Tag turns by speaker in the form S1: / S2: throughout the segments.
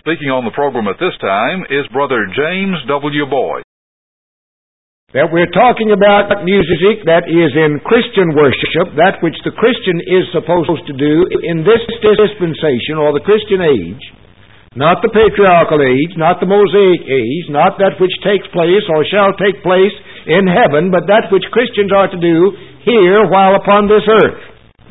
S1: Speaking on the program at this time is Brother James W. Boyd.
S2: That we're talking about music that is in Christian worship, that which the Christian is supposed to do in this dispensation or the Christian age, not the patriarchal age, not the Mosaic age, not that which takes place or shall take place in heaven, but that which Christians are to do here while upon this earth.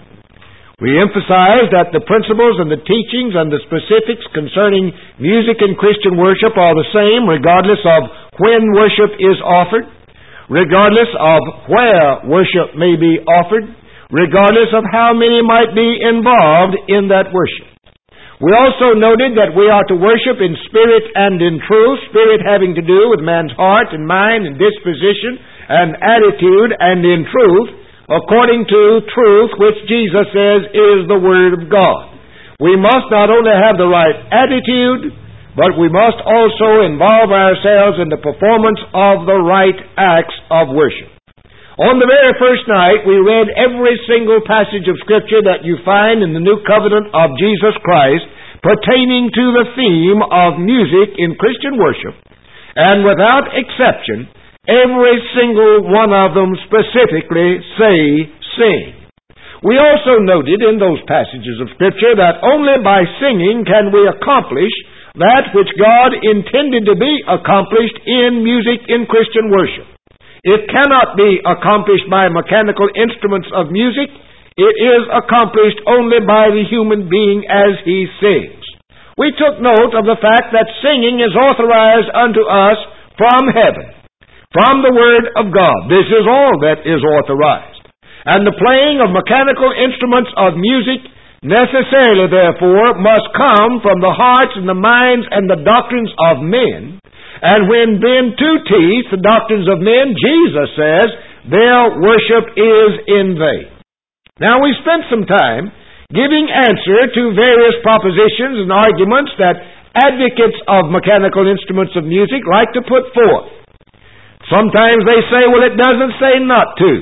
S2: We emphasize that the principles and the teachings and the specifics concerning music in Christian worship are the same regardless of when worship is offered, regardless of where worship may be offered, regardless of how many might be involved in that worship. We also noted that we are to worship in spirit and in truth, spirit having to do with man's heart and mind and disposition and attitude, and in truth, according to truth, which Jesus says is the Word of God. We must not only have the right attitude, but we must also involve ourselves in the performance of the right acts of worship. On the very first night, we read every single passage of Scripture that you find in the New Covenant of Jesus Christ pertaining to the theme of music in Christian worship, and without exception, every single one of them specifically say, sing. We also noted in those passages of Scripture that only by singing can we accomplish that which God intended to be accomplished in music in Christian worship. It cannot be accomplished by mechanical instruments of music. It is accomplished only by the human being as he sings. We took note of the fact that singing is authorized unto us from heaven, from the Word of God. This is all that is authorized. And the playing of mechanical instruments of music necessarily, therefore, must come from the hearts and the minds and the doctrines of men. And when men to teach the doctrines of men, Jesus says, their worship is in vain. Now, we spent some time giving answer to various propositions and arguments that advocates of mechanical instruments of music like to put forth. Sometimes they say, well, it doesn't say not to.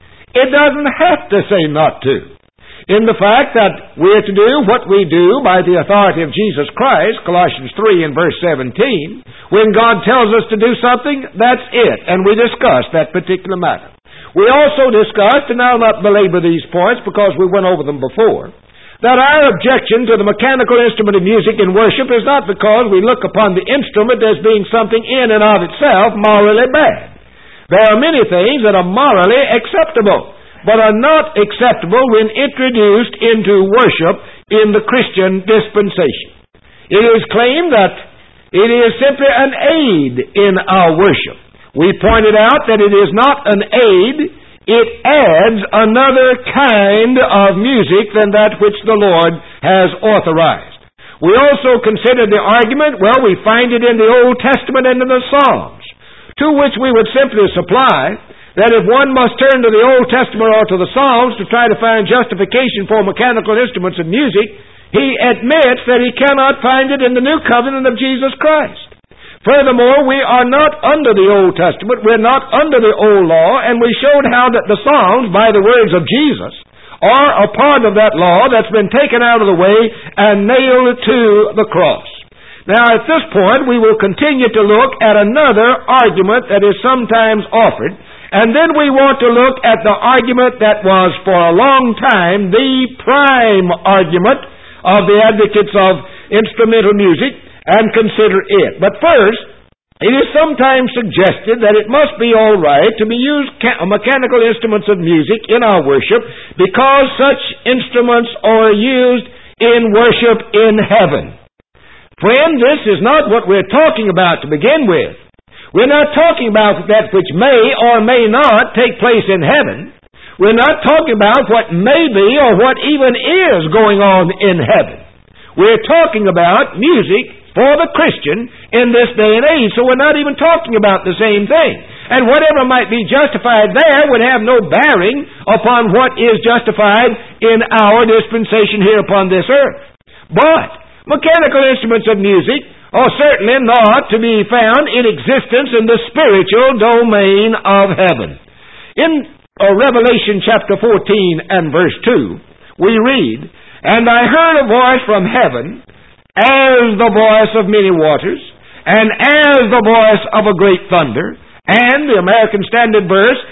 S2: It doesn't have to say not to. In the fact that we're to do what we do by the authority of Jesus Christ, Colossians 3 and verse 17, when God tells us to do something, that's it. And we discussed that particular matter. We also discussed, and I'll not belabor these points because we went over them before, that our objection to the mechanical instrument of music in worship is not because we look upon the instrument as being something in and of itself morally bad. There are many things that are morally acceptable, but are not acceptable when introduced into worship in the Christian dispensation. It is claimed that it is simply an aid in our worship. We pointed out that it is not an aid. It adds another kind of music than that which the Lord has authorized. We also considered the argument, well, we find it in the Old Testament and in the Psalms, to which we would simply supply that if one must turn to the Old Testament or to the Psalms to try to find justification for mechanical instruments of music, he admits that he cannot find it in the New Covenant of Jesus Christ. Furthermore, we are not under the Old Testament, we're not under the Old Law, and we showed how that the Psalms, by the words of Jesus, are a part of that law that's been taken out of the way and nailed to the cross. Now, at this point, we will continue to look at another argument that is sometimes offered, and then we want to look at the argument that was for a long time the prime argument of the advocates of instrumental music, and consider it. But first, it is sometimes suggested that it must be all right to be used mechanical instruments of music in our worship because such instruments are used in worship in heaven. Friend, this is not what we're talking about to begin with. We're not talking about that which may or may not take place in heaven. We're not talking about what may be or what even is going on in heaven. We're talking about music for the Christian in this day and age. So we're not even talking about the same thing. And whatever might be justified there would have no bearing upon what is justified in our dispensation here upon this earth. But mechanical instruments of music are certainly not to be found in existence in the spiritual domain of heaven. In Revelation chapter 14 and verse 2, we read, "And I heard a voice from heaven, as the voice of many waters, and as the voice of a great thunder. And the American Standard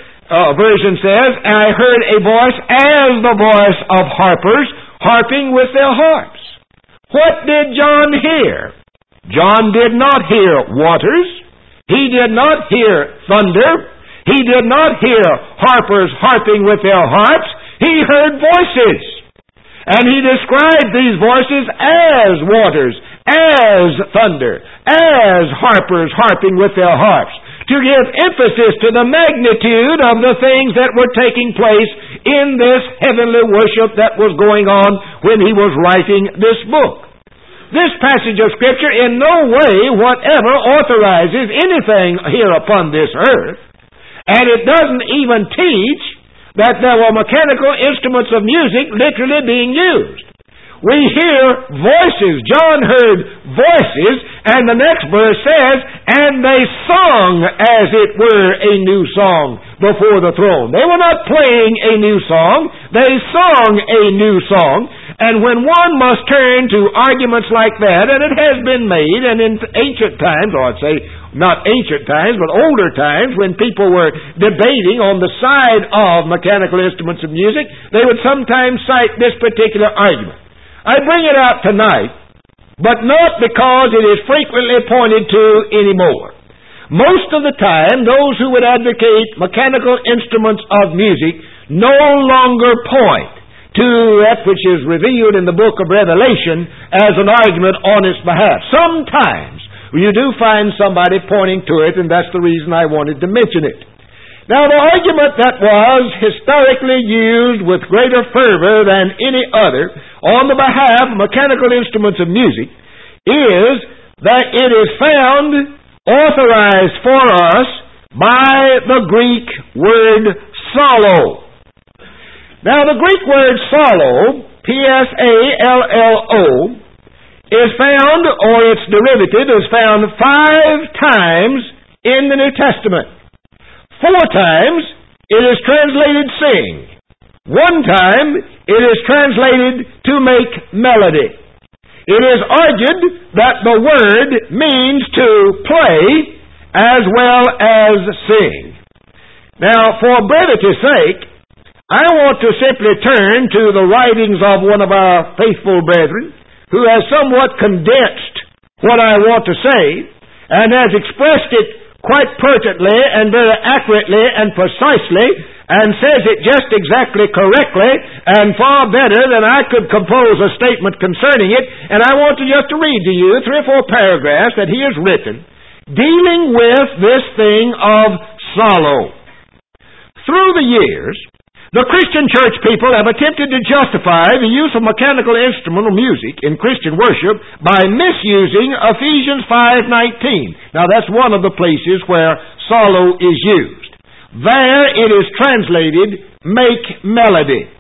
S2: Version says, I heard a voice as the voice of harpers, harping with their harps. What did John hear? John did not hear waters. He did not hear thunder. He did not hear harpers harping with their harps. He heard voices. And he described these voices as waters, as thunder, as harpers harping with their harps, to give emphasis to the magnitude of the things that were taking place in this heavenly worship that was going on when he was writing this book. This passage of Scripture in no way whatever authorizes anything here upon this earth, and it doesn't even teach that there were mechanical instruments of music literally being used. We hear voices. John heard voices, and the next verse says, and they sung as it were a new song before the throne. They were not playing a new song. They sung a new song. And when one must turn to arguments like that, and it has been made, and in ancient times, or I'd say not ancient times, but older times, when people were debating on the side of mechanical instruments of music, they would sometimes cite this particular argument. I bring it out tonight, but not because it is frequently pointed to anymore. Most of the time, those who would advocate mechanical instruments of music no longer point to that which is revealed in the book of Revelation as an argument on its behalf. Sometimes you do find somebody pointing to it, and that's the reason I wanted to mention it. Now, the argument that was historically used with greater fervor than any other on the behalf of mechanical instruments of music is that it is found authorized for us by the Greek word psallo. Now, the Greek word psallo, P-S-A-L-L-O, is found, or its derivative is found 5 times in the New Testament. 4 times it is translated sing. 1 time it is translated to make melody. It is argued that the word means to play as well as sing. Now, for brevity's sake, I want to simply turn to the writings of one of our faithful brethren who has somewhat condensed what I want to say and has expressed it quite pertinently and very accurately and precisely, and says it just exactly correctly and far better than I could compose a statement concerning it. And I want to just read to you 3 or 4 paragraphs that he has written dealing with this thing of psallo. Through the years, the Christian church people have attempted to justify the use of mechanical instrumental music in Christian worship by misusing Ephesians 5:19. Now, that's one of the places where psallo is used. There it is translated, make melody.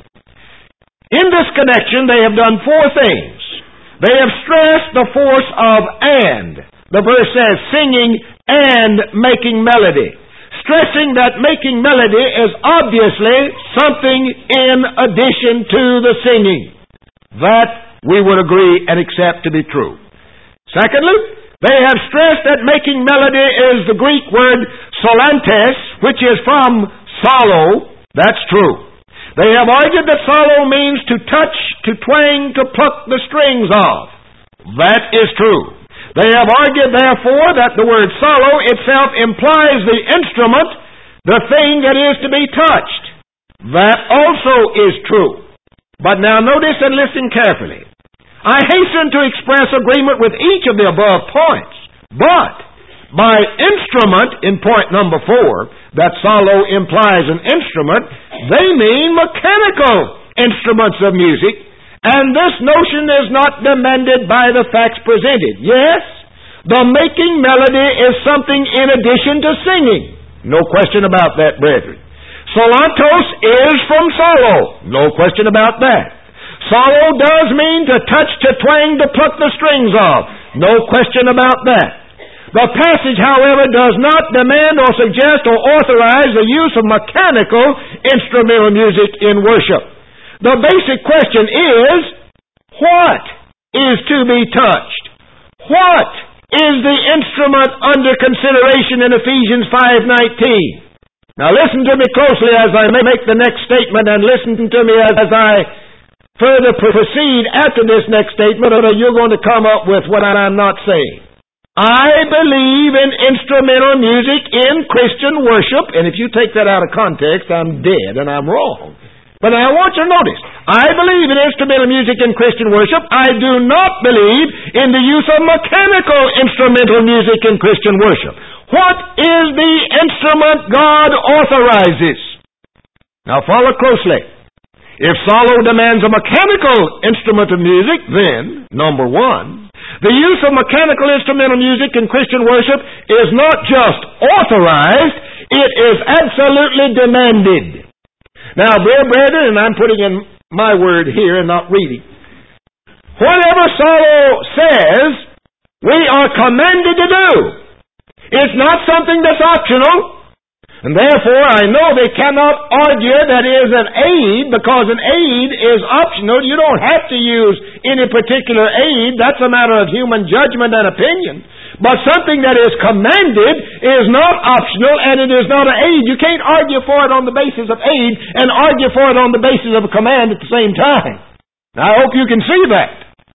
S2: In this connection, they have done 4 things. They have stressed the force of and. The verse says, singing and making melody. Stressing that making melody is obviously something in addition to the singing. That we would agree and accept to be true. Secondly, they have stressed that making melody is the Greek word solantes, which is from psallo. That's true. They have argued that psallo means to touch, to twang, to pluck the strings of. That is true. They have argued, therefore, that the word psallo itself implies the instrument, the thing that is to be touched. That also is true. But now notice and listen carefully. I hasten to express agreement with each of the above points, but by instrument, in point number 4, that psallo implies an instrument, they mean mechanical instruments of music. And this notion is not demanded by the facts presented. Yes, the making melody is something in addition to singing. No question about that, brethren. Solantos is from psallo. No question about that. Psallo does mean to touch, to twang, to pluck the strings of. No question about that. The passage, however, does not demand or suggest or authorize the use of mechanical instrumental music in worship. The basic question is, what is to be touched? What is the instrument under consideration in Ephesians 5:19? Now listen to me closely as I make the next statement, and listen to me as I further proceed after this next statement, or you're going to come up with what I'm not saying. I believe in instrumental music in Christian worship, and if you take that out of context, I'm dead and I'm wrong. But I want you to notice, I believe in instrumental music in Christian worship. I do not believe in the use of mechanical instrumental music in Christian worship. What is the instrument God authorizes? Now follow closely. If sorrow demands a mechanical instrument of music, then, number one, the use of mechanical instrumental music in Christian worship is not just authorized, it is absolutely demanded. Now, dear brethren, and I'm putting in my word here and not reading, whatever sorrow says, we are commanded to do. It's not something that's optional. And therefore, I know they cannot argue that it is an aid, because an aid is optional. You don't have to use any particular aid. That's a matter of human judgment and opinion. But something that is commanded is not optional, and it is not an aid. You can't argue for it on the basis of aid and argue for it on the basis of a command at the same time. Now, I hope you can see that.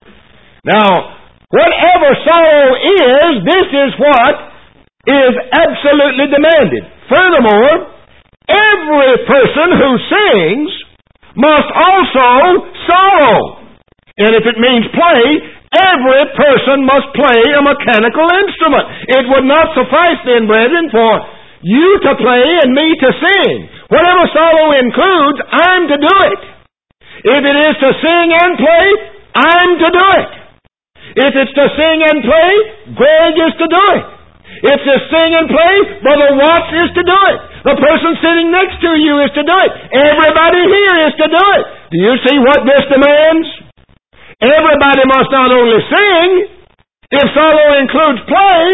S2: Now, whatever sorrow is, this is what is absolutely demanded. Furthermore, every person who sings must also sorrow. And if it means play, every person must play a mechanical instrument. It would not suffice then, brethren, for you to play and me to sing. Whatever sorrow includes, I'm to do it. If it is to sing and play, I'm to do it. If it's to sing and play, Greg is to do it. If to sing and play, Brother Watts is to do it. The person sitting next to you is to do it. Everybody here is to do it. Do you see what this demands? Everybody must not only sing, if solo includes play,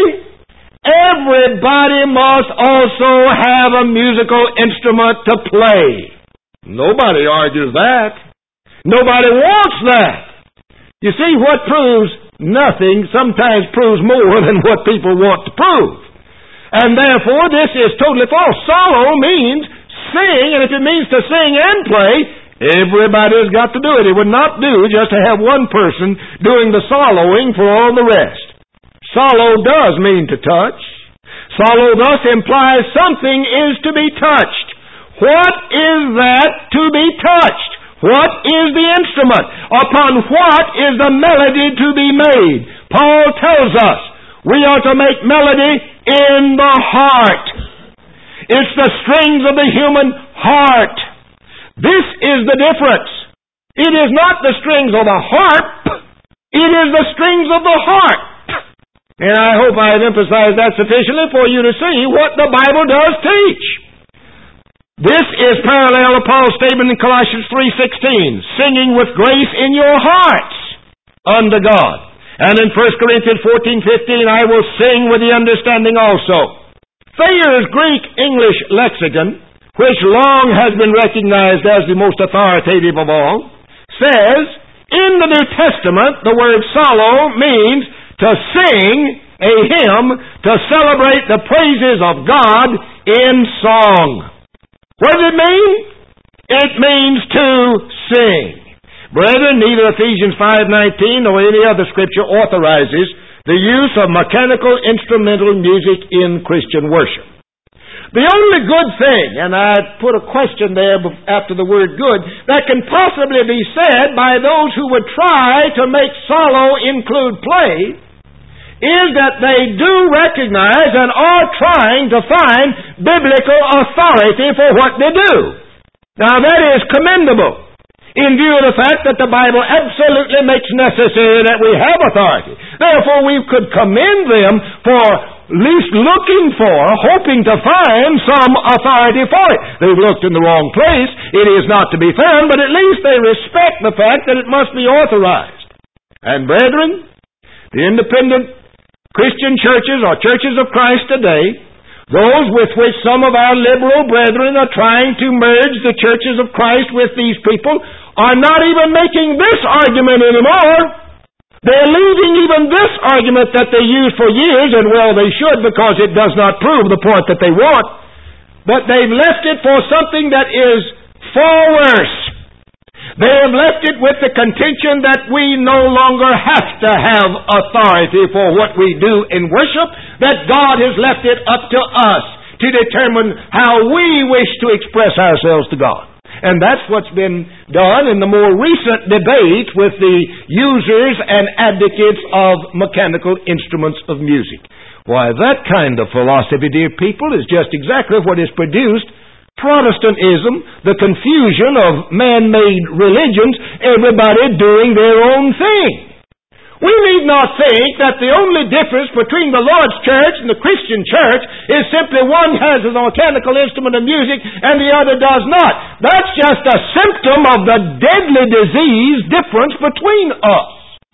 S2: everybody must also have a musical instrument to play. Nobody argues that. Nobody wants that. You see, what proves nothing sometimes proves more than what people want to prove. And therefore, this is totally false. Solo means sing, and if it means to sing and play, everybody's got to do it. It would not do just to have one person doing the soloing for all the rest. Solo does mean to touch. Solo thus implies something is to be touched. What is that to be touched? What is the instrument? Upon what is the melody to be made? Paul tells us we are to make melody in the heart. It's the strings of the human heart. This is the difference. It is not the strings of the harp. It is the strings of the heart. And I hope I have emphasized that sufficiently for you to see what the Bible does teach. This is parallel to Paul's statement in Colossians 3:16, singing with grace in your hearts unto God. And in 1 Corinthians 14:15, I will sing with the understanding also. Thayer's Greek-English lexicon, which long has been recognized as the most authoritative of all, says, in the New Testament, the word solo means to sing a hymn, to celebrate the praises of God in song. What does it mean? It means to sing. Brethren, neither Ephesians 5:19 nor any other scripture authorizes the use of mechanical instrumental music in Christian worship. The only good thing, and I put a question there after the word good, that can possibly be said by those who would try to make solo include play, is that they do recognize and are trying to find biblical authority for what they do. Now that is commendable in view of the fact that the Bible absolutely makes necessary that we have authority. Therefore we could commend them for at least looking for, hoping to find some authority for it. They've looked in the wrong place. It is not to be found, but at least they respect the fact that it must be authorized. And brethren, the independent Christian churches or churches of Christ today, those with which some of our liberal brethren are trying to merge the churches of Christ with these people, are not even making this argument anymore. They're leaving even this argument that they used for years, and well, they should, because it does not prove the point that they want, but they've left it for something that is far worse. They have left it with the contention that we no longer have to have authority for what we do in worship, that God has left it up to us to determine how we wish to express ourselves to God. And that's what's been done in the more recent debate with the users and advocates of mechanical instruments of music. Why, that kind of philosophy, dear people, is just exactly what has produced Protestantism, the confusion of man-made religions, everybody doing their own thing. We need not think that the only difference between the Lord's church and the Christian church is simply one has a mechanical instrument of music and the other does not. That's just a symptom of the deadly disease difference between us.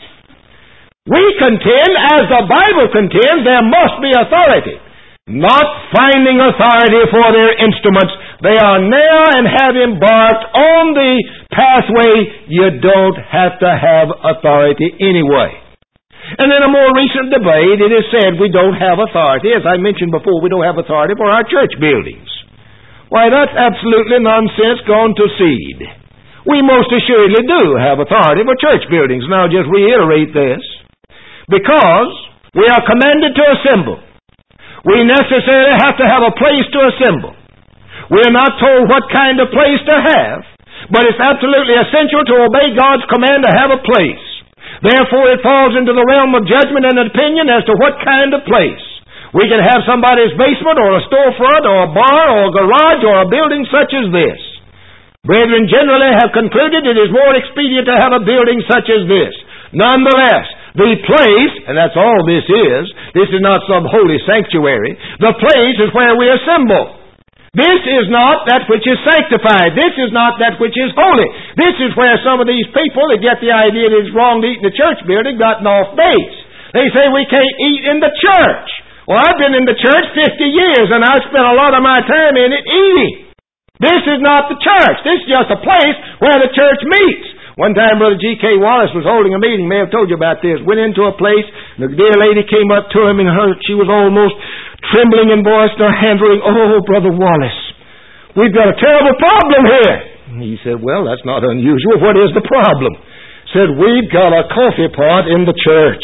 S2: We contend, as the Bible contends, there must be authority. Not finding authority for their instruments, they are now and have embarked on the pathway you don't have to have authority anyway. And in a more recent debate, it is said we don't have authority. As I mentioned before, we don't have authority for our church buildings. Why, that's absolutely nonsense gone to seed. We most assuredly do have authority for church buildings. And I'll just reiterate this. Because we are commanded to assemble. We necessarily have to have a place to assemble. We are not told what kind of place to have, but it's absolutely essential to obey God's command to have a place. Therefore, it falls into the realm of judgment and opinion as to what kind of place. We can have somebody's basement or a storefront or a bar or a garage or a building such as this. Brethren generally have concluded it is more expedient to have a building such as this. Nonetheless, the place, and that's all this is not some holy sanctuary, the place is where we assemble. This is not that which is sanctified. This is not that which is holy. This is where some of these people that get the idea that it's wrong to eat in the church building gotten off base. They say we can't eat in the church. Well, I've been in the church 50 years and I've spent a lot of my time in it eating. This is not the church. This is just a place where the church meets. One time, Brother G.K. Wallace was holding a meeting. May have told you about this. Went into a place. The dear lady came up to him, and she was almost trembling in voice, and her hands were, "Oh, Brother Wallace, we've got a terrible problem here." And he said, "Well, that's not unusual. What is the problem?" Said, "We've got a coffee pot in the church."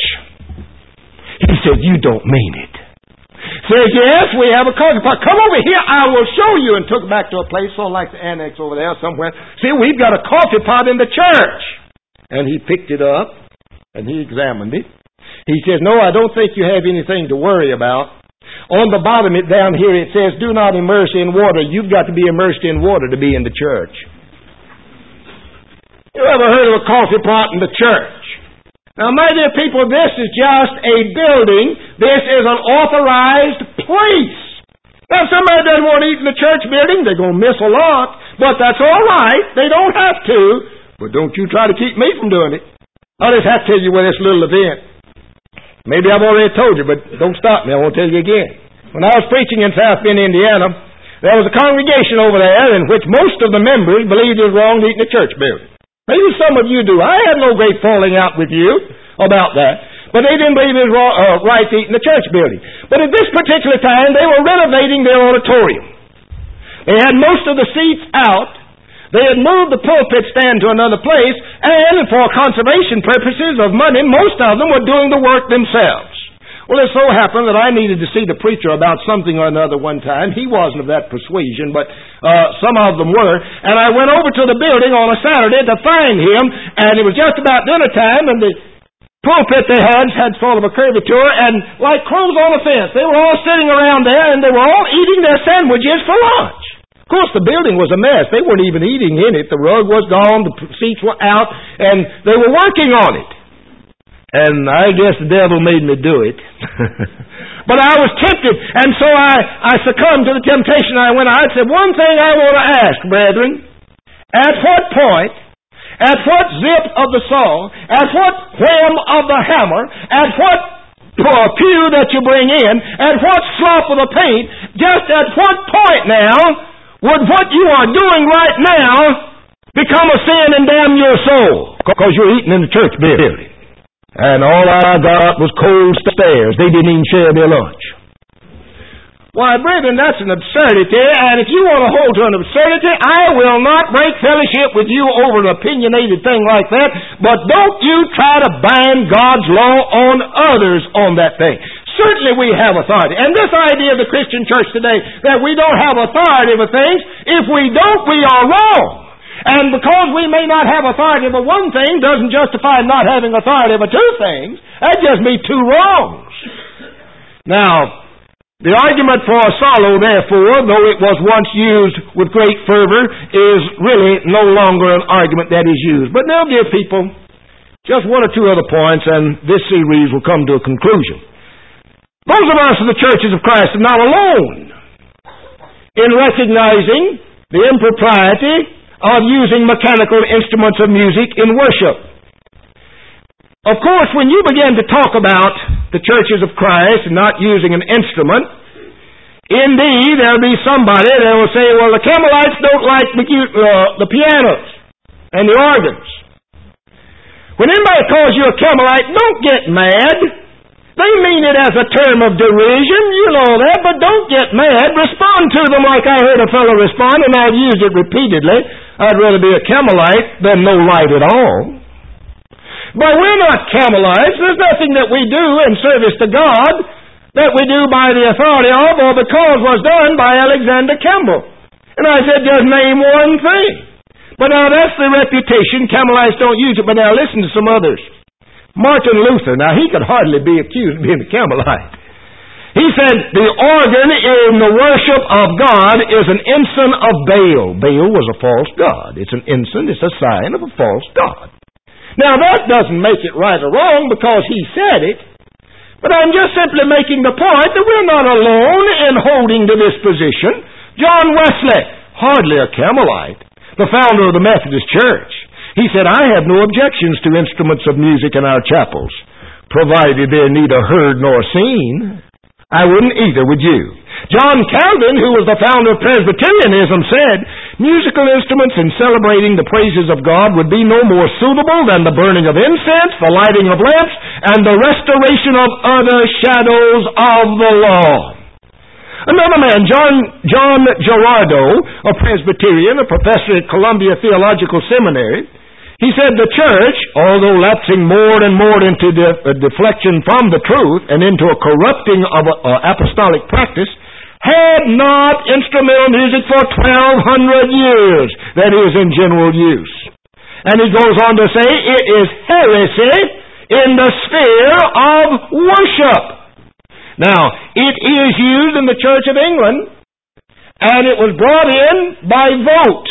S2: He said, "You don't mean it." Said, "Yes, we have a coffee pot. Come over here, I will show you." And took back to a place, sort of like the annex over there somewhere. See, we've got a coffee pot in the church. And he picked it up, and he examined it. He says, "No, I don't think you have anything to worry about. On the bottom down here it says, 'Do not immerse in water.' You've got to be immersed in water to be in the church." You ever heard of a coffee pot in the church? Now, my dear people, this is just a building. This is an authorized place. Now, if somebody doesn't want to eat in the church building, they're going to miss a lot. But that's all right. They don't have to. But don't you try to keep me from doing it. I'll just have to tell you with this little event. Maybe I've already told you, but don't stop me. I won't tell you again. When I was preaching in South Bend, Indiana, there was a congregation over there in which most of the members believed it was wrong to eat in the church building. Maybe some of you do. I had no great falling out with you about that. But they didn't believe it was right to eat in the church building. But at this particular time, they were renovating their auditorium. They had most of the seats out. They had moved the pulpit stand to another place. And for conservation purposes of money, most of them were doing the work themselves. Well, it so happened that I needed to see the preacher about something or another one time. He wasn't of that persuasion, but some of them were. And I went over to the building on a Saturday to find him, and it was just about dinner time, and the pulpit they had sort of a curvature, and like crows on a fence. They were all sitting around there, and they were all eating their sandwiches for lunch. Of course, the building was a mess. They weren't even eating in it. The rug was gone, the seats were out, and they were working on it. And I guess the devil made me do it. But I was tempted, and so I succumbed to the temptation. I went out and said, "One thing I want to ask, brethren, at what point, at what zip of the saw, at what wham of the hammer, at what pew that you bring in, at what slop of the paint, just at what point now would what you are doing right now become a sin and damn your soul? Because you're eating in the church building." And all I got was cold stares. They didn't even share their lunch. Why, brethren, that's an absurdity, and if you want to hold to an absurdity, I will not break fellowship with you over an opinionated thing like that, but don't you try to bind God's law on others on that thing. Certainly we have authority. And this idea of the Christian church today, that we don't have authority over things, if we don't, we are wrong. And because we may not have authority over one thing doesn't justify not having authority over two things. That just be two wrongs. Now, the argument for a solo, therefore, though it was once used with great fervor, is really no longer an argument that is used. But now, dear people, just one or two other points, and this series will come to a conclusion. Those of us in the churches of Christ are not alone in recognizing the impropriety of using mechanical instruments of music in worship. Of course, when you begin to talk about the churches of Christ and not using an instrument, indeed, there'll be somebody that will say, well, the Campbellites don't like the pianos and the organs. When anybody calls you a Campbellite, don't get mad. They mean it as a term of derision, you know that, but don't get mad. Respond to them like I heard a fellow respond, and I've used it repeatedly. I'd rather be a Campbellite than no light at all. But we're not Campbellites. There's nothing that we do in service to God that we do by the authority of or because was done by Alexander Campbell. And I said, just name one thing. But now that's the reputation. Campbellites don't use it. But now listen to some others. Martin Luther, now he could hardly be accused of being a Campbellite. He said, the organ in the worship of God is an ensign of Baal. Baal was a false god. It's an ensign, it's a sign of a false god. Now that doesn't make it right or wrong because he said it, but I'm just simply making the point that we're not alone in holding to this position. John Wesley, hardly a Campbellite, the founder of the Methodist Church, he said, I have no objections to instruments of music in our chapels, provided they're neither heard nor seen. I wouldn't either, would you? John Calvin, who was the founder of Presbyterianism, said, musical instruments in celebrating the praises of God would be no more suitable than the burning of incense, the lighting of lamps, and the restoration of other shadows of the law. Another man, John Gerardo, a Presbyterian, a professor at Columbia Theological Seminary, he said the church, although lapsing more and more into deflection from the truth and into a corrupting of apostolic practice, had not instrumental music for 1,200 years that is in general use. And he goes on to say it is heresy in the sphere of worship. Now, it is used in the Church of England, and it was brought in by vote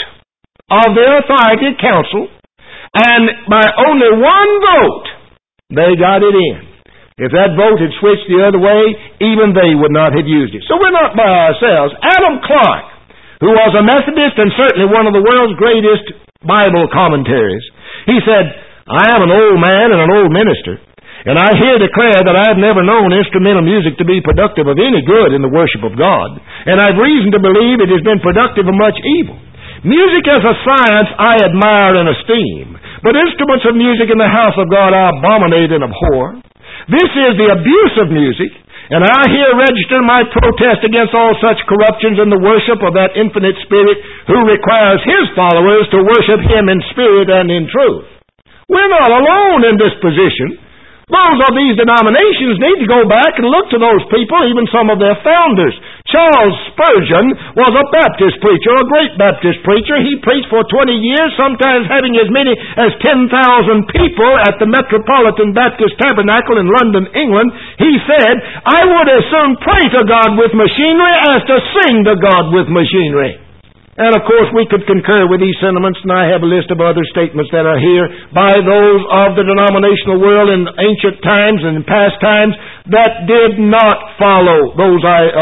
S2: of their authority council, and by only one vote, they got it in. If that vote had switched the other way, even they would not have used it. So we're not by ourselves. Adam Clarke, who was a Methodist and certainly one of the world's greatest Bible commentaries, he said, I am an old man and an old minister, and I here declare that I have never known instrumental music to be productive of any good in the worship of God, and I've reason to believe it has been productive of much evil. Music as a science I admire and esteem, but instruments of music in the house of God I abominate and abhor. This is the abuse of music, and I here register my protest against all such corruptions in the worship of that infinite Spirit who requires His followers to worship Him in spirit and in truth. We're not alone in this position. Those of these denominations need to go back and look to those people, even some of their founders. Charles Spurgeon was a Baptist preacher, a great Baptist preacher. He preached for 20 years, sometimes having as many as 10,000 people at the Metropolitan Baptist Tabernacle in London, England. He said, I would as soon pray to God with machinery as to sing to God with machinery. And of course we could concur with these sentiments, and I have a list of other statements that are here by those of the denominational world in ancient times and in past times that did not follow those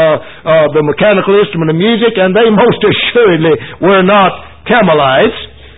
S2: the mechanical instrument of music, and they most assuredly were not Campbellites.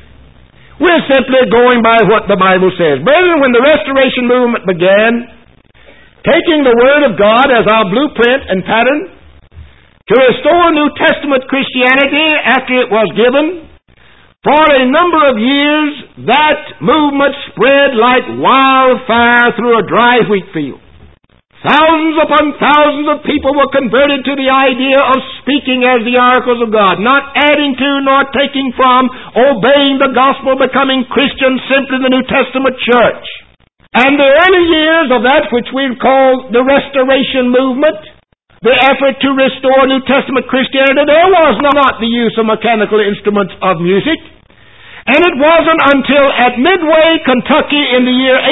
S2: We're simply going by what the Bible says. Brethren, when the Restoration movement began, taking the Word of God as our blueprint and pattern, to restore New Testament Christianity after it was given, for a number of years that movement spread like wildfire through a dry wheat field. Thousands upon thousands of people were converted to the idea of speaking as the oracles of God, not adding to nor taking from, obeying the gospel, becoming Christians, simply the New Testament church. And the early years of that which we call the Restoration movement, the effort to restore New Testament Christianity, there was not the use of mechanical instruments of music. And it wasn't until at Midway, Kentucky in the year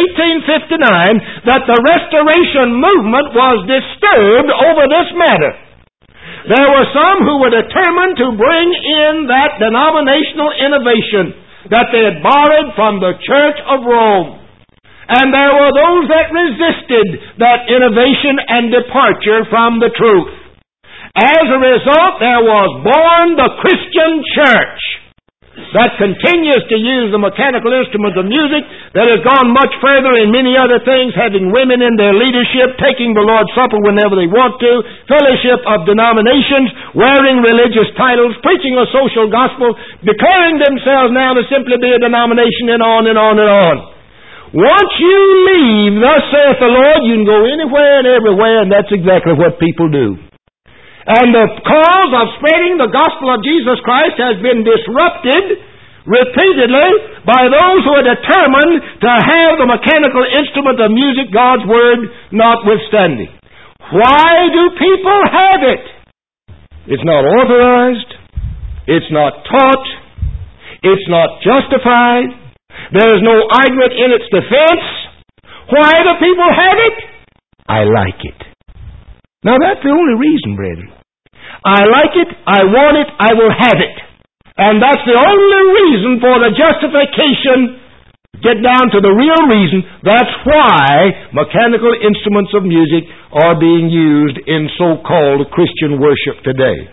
S2: 1859 that the Restoration movement was disturbed over this matter. There were some who were determined to bring in that denominational innovation that they had borrowed from the Church of Rome. And there were those that resisted that innovation and departure from the truth. As a result, there was born the Christian church that continues to use the mechanical instruments of music, that has gone much further in many other things, having women in their leadership, taking the Lord's Supper whenever they want to, fellowship of denominations, wearing religious titles, preaching a social gospel, declaring themselves now to simply be a denomination, and on and on and on. Once you leave, thus saith the Lord, you can go anywhere and everywhere, and that's exactly what people do. And the cause of spreading the gospel of Jesus Christ has been disrupted repeatedly by those who are determined to have the mechanical instrument of music, God's Word, notwithstanding. Why do people have it? It's not authorized. It's not taught. It's not justified. There is no argument in its defense. Why do people have it? I like it. Now that's the only reason, brethren. I like it, I want it, I will have it. And that's the only reason for the justification. Get down to the real reason. That's why mechanical instruments of music are being used in so-called Christian worship today.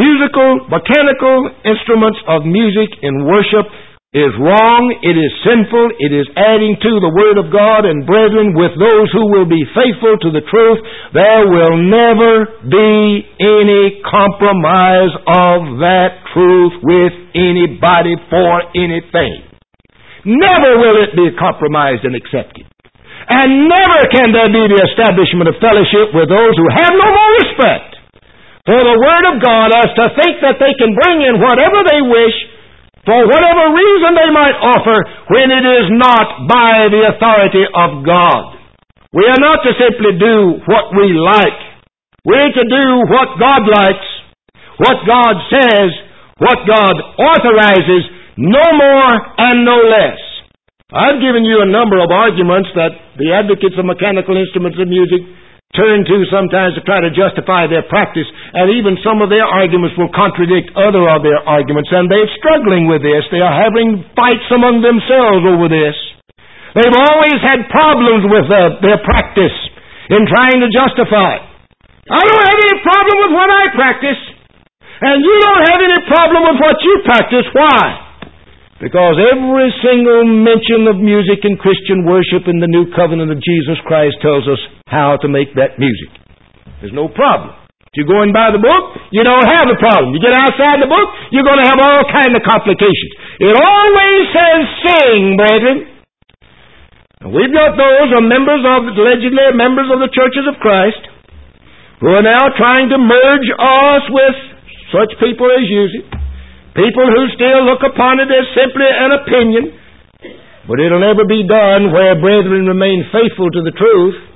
S2: Mechanical instruments of music in worship is wrong, it is sinful, it is adding to the Word of God, and brethren, with those who will be faithful to the truth, there will never be any compromise of that truth with anybody for anything. Never will it be compromised and accepted. And never can there be the establishment of fellowship with those who have no more respect for the Word of God as to think that they can bring in whatever they wish for whatever reason they might offer, when it is not by the authority of God. We are not to simply do what we like. We are to do what God likes, what God says, what God authorizes, no more and no less. I've given you a number of arguments that the advocates of mechanical instruments of music turn to sometimes to try to justify their practice, and even some of their arguments will contradict other of their arguments, and they're struggling with this. They are having fights among themselves over this. They've always had problems with their practice in trying to justify it. I don't have any problem with what I practice, and you don't have any problem with what you practice. Why? Because every single mention of music in Christian worship in the New Covenant of Jesus Christ tells us how to make that music. There's no problem. If you're going by the book, you don't have a problem. You get outside the book, you're going to have all kinds of complications. It always says sing, brethren. And we've got those who are allegedly members of the churches of Christ, who are now trying to merge us with such people as use it. People who still look upon it as simply an opinion. But it'll never be done where brethren remain faithful to the truth.